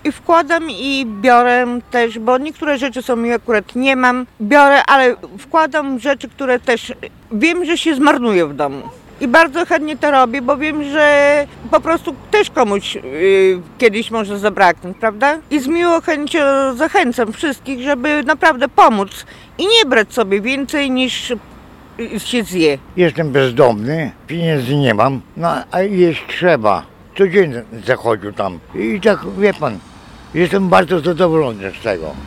i wkładam i biorę też, bo niektóre rzeczy są mi akurat nie mam, biorę, ale wkładam rzeczy, które też wiem, że się zmarnuje w domu. I bardzo chętnie to robię, bo wiem, że po prostu też komuś kiedyś może zabraknąć, prawda? I z miłą chęcią zachęcam wszystkich, żeby naprawdę pomóc i nie brać sobie więcej niż się zje. Jestem bezdomny, pieniędzy nie mam, no a jeść trzeba. Codziennie zachodził tam i tak, wie pan, jestem bardzo zadowolony z tego.